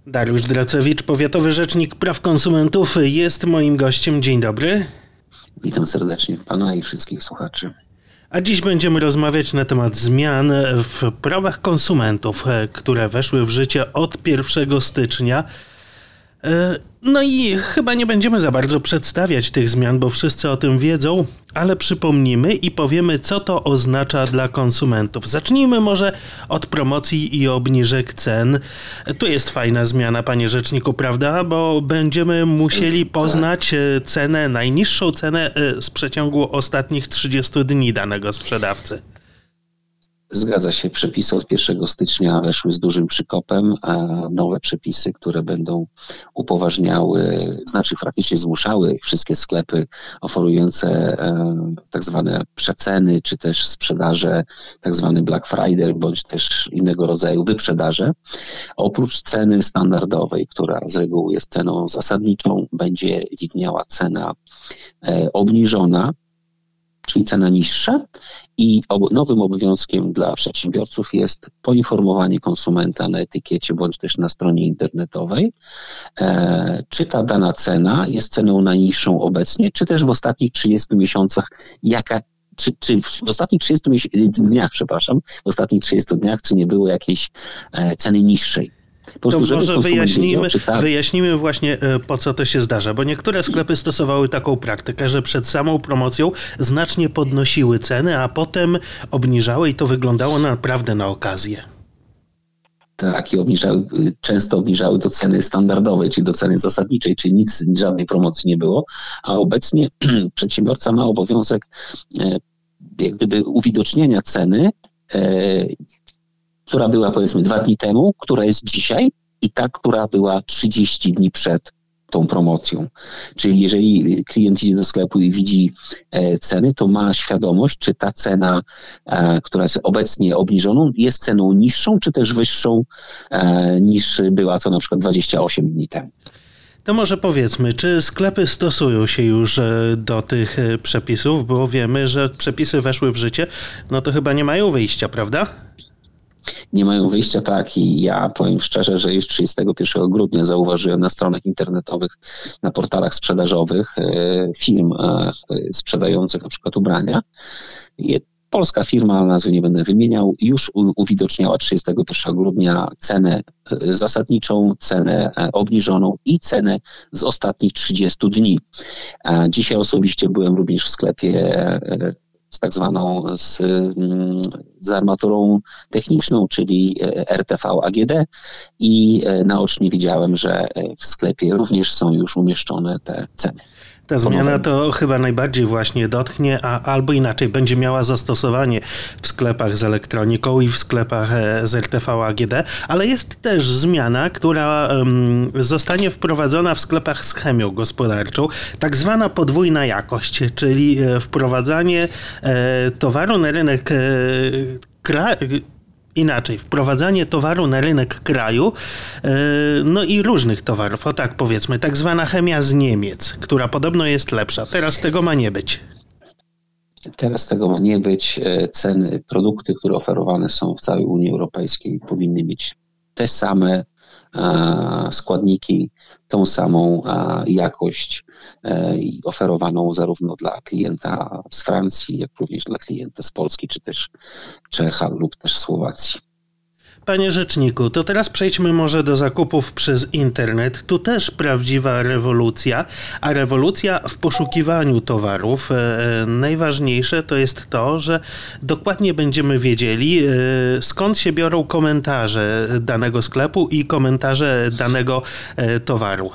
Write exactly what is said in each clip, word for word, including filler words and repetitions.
Dariusz Dracewicz, Powiatowy Rzecznik Praw Konsumentów, jest moim gościem. Dzień dobry. Witam serdecznie pana i wszystkich słuchaczy. A dziś będziemy rozmawiać na temat zmian w prawach konsumentów, które weszły w życie od pierwszego stycznia. No i chyba nie będziemy za bardzo przedstawiać tych zmian, bo wszyscy o tym wiedzą, ale przypomnimy i powiemy, co to oznacza dla konsumentów. Zacznijmy może od promocji i obniżek cen. Tu jest fajna zmiana, panie rzeczniku, prawda? Bo będziemy musieli poznać cenę, najniższą cenę z przeciągu ostatnich trzydziestu dni danego sprzedawcy. Zgadza się, przepisy od pierwszego stycznia weszły z dużym przykopem, a nowe przepisy, które będą upoważniały, znaczy praktycznie zmuszały wszystkie sklepy oferujące e, tak zwane przeceny, czy też sprzedaże, tak zwany Black Friday, bądź też innego rodzaju wyprzedaże. Oprócz ceny standardowej, która z reguły jest ceną zasadniczą, będzie widniała cena e, obniżona, czyli cena niższa, i ob- nowym obowiązkiem dla przedsiębiorców jest poinformowanie konsumenta na etykiecie bądź też na stronie internetowej, e, czy ta dana cena jest ceną najniższą obecnie, czy też w ostatnich trzydziestu miesiącach, jaka, czy, czy w ostatnich trzydziestu mies- dniach, przepraszam, w ostatnich trzydziestu dniach, czy nie było jakiejś e, ceny niższej. Po To prostu, może wyjaśnijmy, wiedział, ta... wyjaśnijmy właśnie, po co to się zdarza, bo niektóre sklepy stosowały taką praktykę, że przed samą promocją znacznie podnosiły ceny, a potem obniżały i to wyglądało naprawdę na okazję. Tak, i obniżały, często obniżały do ceny standardowej, czyli do ceny zasadniczej, czyli nic, żadnej promocji nie było, a obecnie przedsiębiorca ma obowiązek e, jak gdyby uwidocznienia ceny, e, która była powiedzmy dwa dni temu, która jest dzisiaj i ta, która była trzydzieści dni przed tą promocją. Czyli jeżeli klient idzie do sklepu i widzi e, ceny, to ma świadomość, czy ta cena, e, która jest obecnie obniżoną, jest ceną niższą, czy też wyższą e, niż była to na przykład dwadzieścia osiem dni temu. To może powiedzmy, czy sklepy stosują się już do tych przepisów, bo wiemy, że przepisy weszły w życie, no to chyba nie mają wyjścia, prawda? Nie mają wyjścia, tak, i ja powiem szczerze, że już trzydziestego pierwszego grudnia zauważyłem na stronach internetowych, na portalach sprzedażowych e, firm e, sprzedających na przykład ubrania. I polska firma, nazwy nie będę wymieniał, już u, uwidoczniała trzydziestego pierwszego grudnia cenę e, zasadniczą, cenę e, obniżoną i cenę z ostatnich trzydziestu dni. A dzisiaj osobiście byłem również w sklepie e, z tak zwaną z, z armaturą techniczną, czyli R T V A G D, i naocznie widziałem, że w sklepie również są już umieszczone te ceny. Ta zmiana to chyba najbardziej właśnie dotknie, a albo inaczej, będzie miała zastosowanie w sklepach z elektroniką i w sklepach z R T V A G D, ale jest też zmiana, która um, zostanie wprowadzona w sklepach z chemią gospodarczą, tak zwana podwójna jakość, czyli wprowadzanie e, towaru na rynek e, kraju. Inaczej, wprowadzanie towaru na rynek kraju, yy, no i różnych towarów, o tak powiedzmy, tak zwana chemia z Niemiec, która podobno jest lepsza. Teraz tego ma nie być. Teraz tego ma nie być. Ceny, produkty, które oferowane są w całej Unii Europejskiej, powinny mieć te same e, składniki, tą samą e, jakość e, oferowaną zarówno dla klienta z Francji, jak również dla klienta z Polski, czy też Czecha lub też Słowacji. Panie rzeczniku, to teraz przejdźmy może do zakupów przez internet. Tu też prawdziwa rewolucja, a rewolucja w poszukiwaniu towarów. E, najważniejsze to jest to, że dokładnie będziemy wiedzieli, e, skąd się biorą komentarze danego sklepu i komentarze danego e, towaru.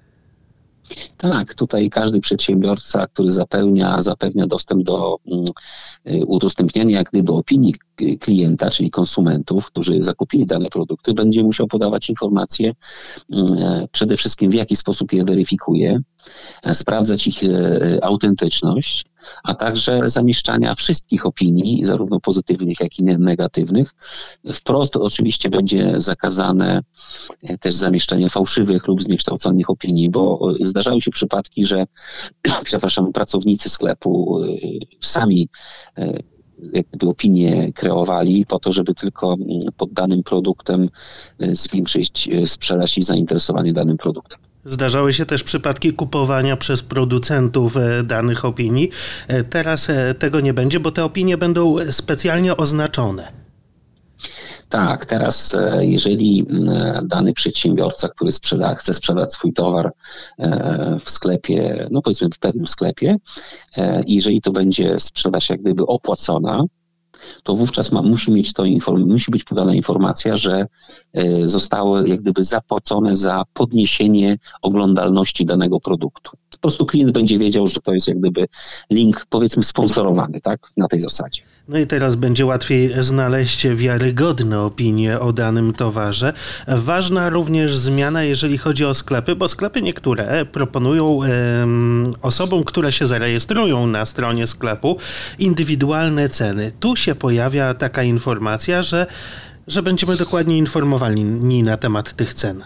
Tak, tutaj każdy przedsiębiorca, który zapewnia, zapewnia dostęp do um, udostępniania jak gdyby opinii klienta, czyli konsumentów, którzy zakupili dane produkty, będzie musiał podawać informacje um, przede wszystkim w jaki sposób je weryfikuje, sprawdzać ich e, autentyczność, a także zamieszczania wszystkich opinii, zarówno pozytywnych, jak i negatywnych. Wprost oczywiście będzie zakazane też zamieszczanie fałszywych lub zniekształconych opinii, bo zdarzały się przypadki, że przepraszam, pracownicy sklepu sami jakby opinie kreowali po to, żeby tylko pod danym produktem zwiększyć sprzedaż i zainteresowanie danym produktem. Zdarzały się też przypadki kupowania przez producentów danych opinii. Teraz tego nie będzie, bo te opinie będą specjalnie oznaczone. Tak, teraz jeżeli dany przedsiębiorca, który sprzeda, chce sprzedać swój towar w sklepie, no powiedzmy w pewnym sklepie, jeżeli to będzie sprzedaż jak gdyby opłacona, to wówczas ma, musi mieć to inform- musi być podana informacja, że y, zostały jak gdyby zapłacone za podniesienie oglądalności danego produktu. Po prostu klient będzie wiedział, że to jest jak gdyby link, powiedzmy, sponsorowany, tak, na tej zasadzie. No i teraz będzie łatwiej znaleźć wiarygodne opinie o danym towarze. Ważna również zmiana, jeżeli chodzi o sklepy, bo sklepy niektóre proponują um, osobom, które się zarejestrują na stronie sklepu, indywidualne ceny. Tu się pojawia taka informacja, że, że będziemy dokładnie informowani na temat tych cen.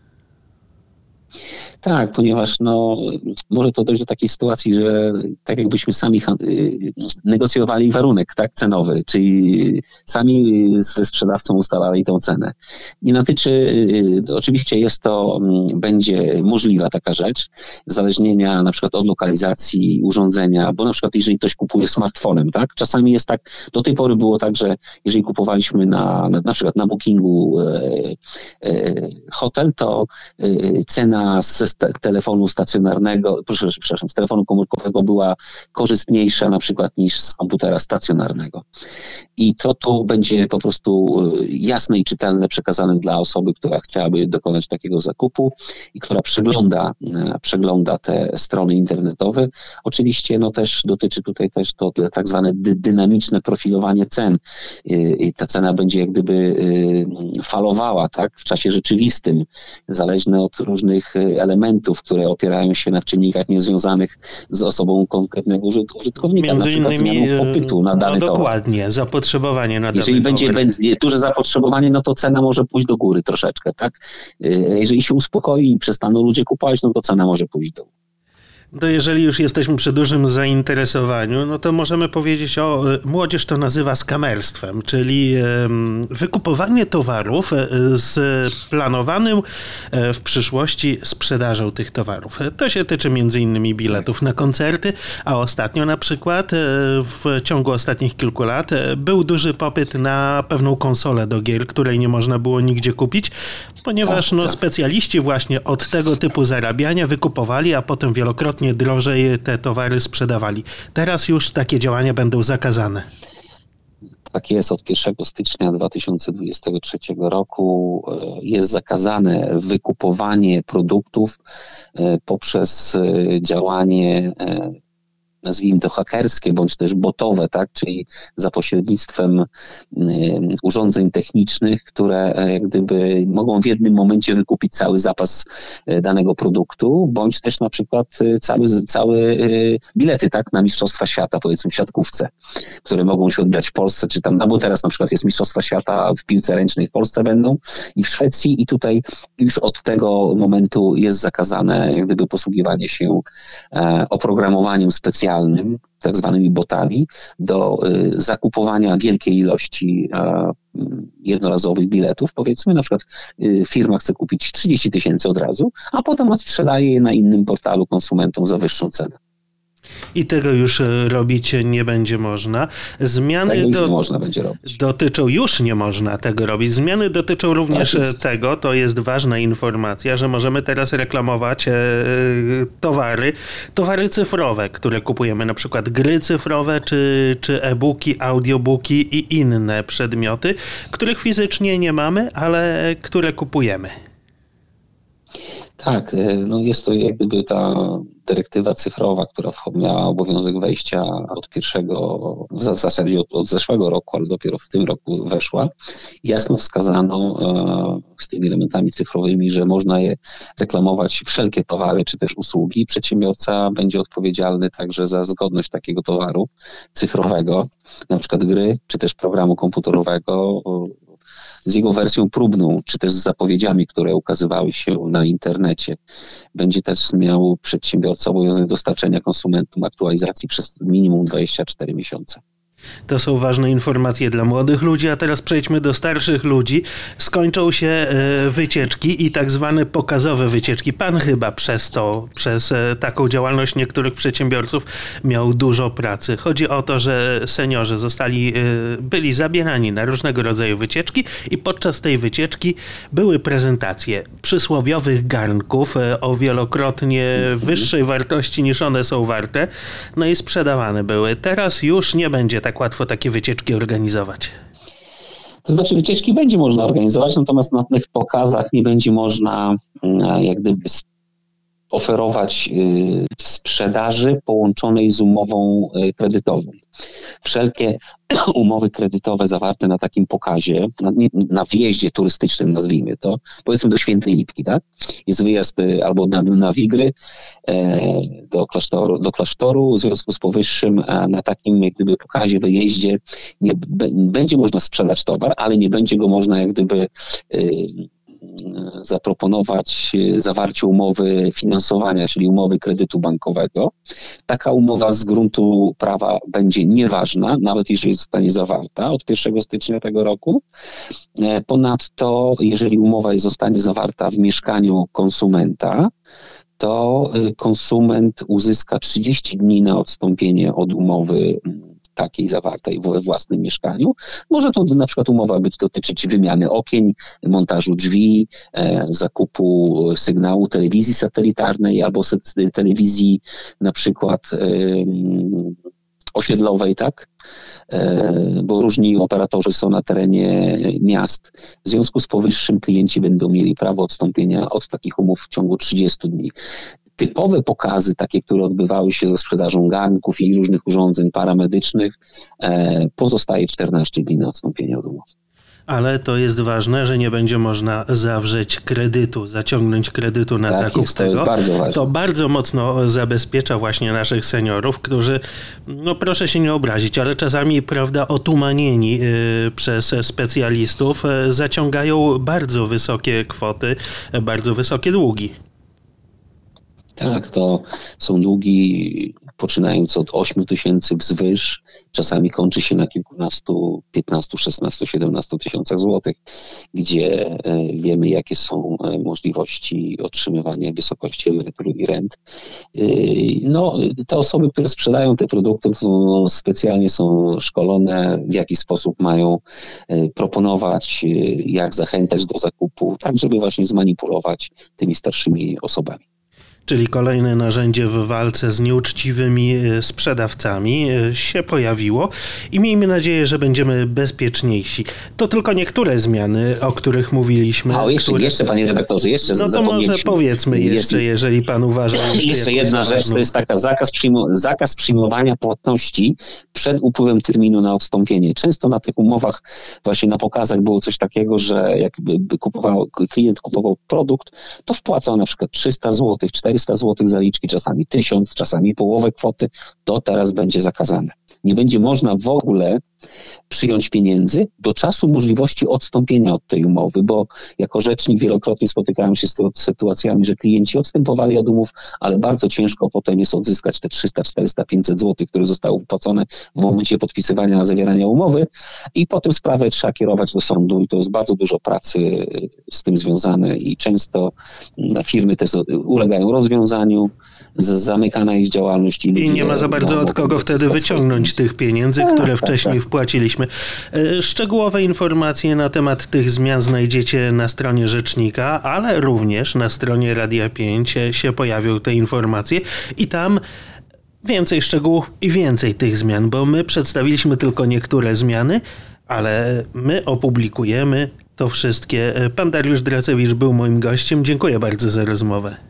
Tak, ponieważ no, może to dojść do takiej sytuacji, że tak jakbyśmy sami negocjowali warunek, tak, cenowy, czyli sami ze sprzedawcą ustalali tą cenę. Nie dotyczy, oczywiście jest to, będzie możliwa taka rzecz, zależnienia na przykład od lokalizacji urządzenia, bo na przykład jeżeli ktoś kupuje smartfonem, tak, czasami jest tak, do tej pory było tak, że jeżeli kupowaliśmy na, na, na przykład na Bookingu e, e, hotel, to e, cena z telefonu stacjonarnego, proszę, przepraszam, z telefonu komórkowego była korzystniejsza na przykład niż z komputera stacjonarnego. I to tu będzie po prostu jasne i czytelne przekazane dla osoby, która chciałaby dokonać takiego zakupu i która przegląda, przegląda te strony internetowe. Oczywiście no też dotyczy tutaj też to tak zwane dy, dynamiczne profilowanie cen. I ta cena będzie jak gdyby falowała, tak, w czasie rzeczywistym, zależne od różnych elementów, które opierają się na czynnikach niezwiązanych z osobą konkretnego użytkownika, Między na przykład innymi zmianą popytu na dany no towar. Dokładnie, zapotrzebowanie na dany Jeżeli będzie, towar. będzie duże zapotrzebowanie, no to cena może pójść do góry troszeczkę, tak? Jeżeli się uspokoi i przestaną ludzie kupować, no to cena może pójść do góry. To jeżeli już jesteśmy przy dużym zainteresowaniu, no to możemy powiedzieć o, młodzież to nazywa skamerstwem, czyli wykupowanie towarów z planowanym w przyszłości sprzedażą tych towarów. To się tyczy między innymi biletów na koncerty, a ostatnio na przykład w ciągu ostatnich kilku lat był duży popyt na pewną konsolę do gier, której nie można było nigdzie kupić, ponieważ no, specjaliści właśnie od tego typu zarabiania wykupowali, a potem wielokrotnie drożej te towary sprzedawali. Teraz już takie działania będą zakazane. Tak jest, od pierwszego stycznia dwa tysiące dwudziestego trzeciego roku jest zakazane wykupowanie produktów poprzez działanie, nazwijmy to hakerskie, bądź też botowe, tak, czyli za pośrednictwem y, urządzeń technicznych, które jak gdyby mogą w jednym momencie wykupić cały zapas y, danego produktu, bądź też na przykład y, cały, cały y, bilety, tak, na Mistrzostwa Świata, powiedzmy w siatkówce, które mogą się odbywać w Polsce, czy tam, no bo teraz na przykład jest Mistrzostwa Świata w piłce ręcznej w Polsce będą i w Szwecji i tutaj już od tego momentu jest zakazane jak gdyby posługiwanie się e, oprogramowaniem specjalnym, tak zwanymi botami, do y, zakupowania wielkiej ilości y, jednorazowych biletów. Powiedzmy, na przykład y, firma chce kupić trzydzieści tysięcy od razu, a potem sprzedaje je na innym portalu konsumentom za wyższą cenę. I tego już robić nie będzie można. Zmiany tego już do... nie można będzie robić. Dotyczą, już nie można tego robić. Zmiany dotyczą również tak tego, to jest ważna informacja, że możemy teraz reklamować e, towary, towary cyfrowe, które kupujemy, na przykład gry cyfrowe, czy, czy e-booki, audiobooki i inne przedmioty, których fizycznie nie mamy, ale które kupujemy. Tak, no jest to jak gdyby ta dyrektywa cyfrowa, która miała obowiązek wejścia od pierwszego, w zasadzie od, od zeszłego roku, ale dopiero w tym roku weszła. Jasno wskazano e, z tymi elementami cyfrowymi, że można je reklamować wszelkie towary czy też usługi. Przedsiębiorca będzie odpowiedzialny także za zgodność takiego towaru cyfrowego, na przykład gry czy też programu komputerowego, z jego wersją próbną, czy też z zapowiedziami, które ukazywały się na internecie. Będzie też miał przedsiębiorca obowiązek dostarczenia konsumentom aktualizacji przez minimum dwadzieścia cztery miesiące. To są ważne informacje dla młodych ludzi, a teraz przejdźmy do starszych ludzi. Skończą się e, wycieczki i tak zwane pokazowe wycieczki. Pan chyba przez to, przez e, taką działalność niektórych przedsiębiorców miał dużo pracy. Chodzi o to, że seniorzy zostali, e, byli zabierani na różnego rodzaju wycieczki i podczas tej wycieczki były prezentacje przysłowiowych garnków e, o wielokrotnie wyższej wartości niż one są warte. No i sprzedawane były. Teraz już nie będzie tak łatwo takie wycieczki organizować. To znaczy wycieczki będzie można organizować, natomiast na tych pokazach nie będzie można jak gdyby oferować sprzedaży połączonej z umową kredytową. Wszelkie umowy kredytowe zawarte na takim pokazie, na, na wyjeździe turystycznym nazwijmy to, powiedzmy do Świętej Lipki, tak? Jest wyjazd albo na, na Wigry e, do, klasztoru, do klasztoru, w związku z powyższym a na takim jak gdyby pokazie, wyjeździe nie, b, będzie można sprzedać towar, ale nie będzie go można jak gdyby e, zaproponować zawarcie umowy finansowania, czyli umowy kredytu bankowego. Taka umowa z gruntu prawa będzie nieważna, nawet jeżeli zostanie zawarta od pierwszego stycznia tego roku. Ponadto, jeżeli umowa zostanie zawarta w mieszkaniu konsumenta, to konsument uzyska trzydzieści dni na odstąpienie od umowy takiej zawartej we własnym mieszkaniu. Może to na przykład umowa być dotyczyć wymiany okien, montażu drzwi, e, zakupu sygnału telewizji satelitarnej albo se, telewizji na przykład e, osiedlowej, tak? E, bo różni operatorzy są na terenie miast. W związku z powyższym klienci będą mieli prawo odstąpienia od takich umów w ciągu trzydziestu dni. Typowe pokazy, takie, które odbywały się ze sprzedażą garnków i różnych urządzeń paramedycznych, e, pozostaje czternaście dni na odstąpienie od umowy. Ale to jest ważne, że nie będzie można zawrzeć kredytu, zaciągnąć kredytu na tak zakup jest, to tego. Jest bardzo ważne. To bardzo mocno zabezpiecza właśnie naszych seniorów, którzy, no proszę się nie obrazić, ale czasami, prawda, otumanieni y, przez specjalistów y, zaciągają bardzo wysokie kwoty, y, bardzo wysokie długi. Tak, to są długi poczynając od ośmiu tysięcy wzwyż, czasami kończy się na kilkunastu, piętnastu, szesnastu, siedemnastu tysiącach złotych, gdzie wiemy, jakie są możliwości otrzymywania wysokości emerytur i rent. No, te osoby, które sprzedają te produkty, no, specjalnie są szkolone, w jaki sposób mają proponować, jak zachęcać do zakupu, tak żeby właśnie zmanipulować tymi starszymi osobami. Czyli kolejne narzędzie w walce z nieuczciwymi sprzedawcami się pojawiło i miejmy nadzieję, że będziemy bezpieczniejsi. To tylko niektóre zmiany, o których mówiliśmy. A jeszcze, które... jeszcze panie redaktorze, jeszcze No to może powiedzmy jeszcze, jeżeli pan uważa... Jeszcze, jeszcze jedna rzecz, ważną. To jest taka zakaz, przyjmu, zakaz przyjmowania płatności przed upływem terminu na odstąpienie. Często na tych umowach, właśnie na pokazach było coś takiego, że jakby kupował, klient kupował produkt, to wpłacał na przykład trzysta złotych, czterysta złotych zaliczki, czasami tysiąc, czasami połowę kwoty, to teraz będzie zakazane. Nie będzie można w ogóle przyjąć pieniędzy do czasu możliwości odstąpienia od tej umowy, bo jako rzecznik wielokrotnie spotykałem się z sytuacjami, że klienci odstępowali od umów, ale bardzo ciężko potem jest odzyskać te trzysta, czterysta, pięćset złotych, które zostały wpłacone w momencie podpisywania, zawierania umowy i potem sprawę trzeba kierować do sądu i to jest bardzo dużo pracy z tym związane i często firmy te ulegają rozwiązaniu, zamykana jest działalność i, I nie ma za bardzo od kogo wtedy wyciągnąć tych pieniędzy, tak, które tak, wcześniej tak. wpłaciliśmy. Szczegółowe informacje na temat tych zmian znajdziecie na stronie Rzecznika, ale również na stronie Radia pięć się pojawią te informacje i tam więcej szczegółów i więcej tych zmian, bo my przedstawiliśmy tylko niektóre zmiany, ale my opublikujemy to wszystkie. Pan Dariusz Dracewicz był moim gościem. Dziękuję bardzo za rozmowę.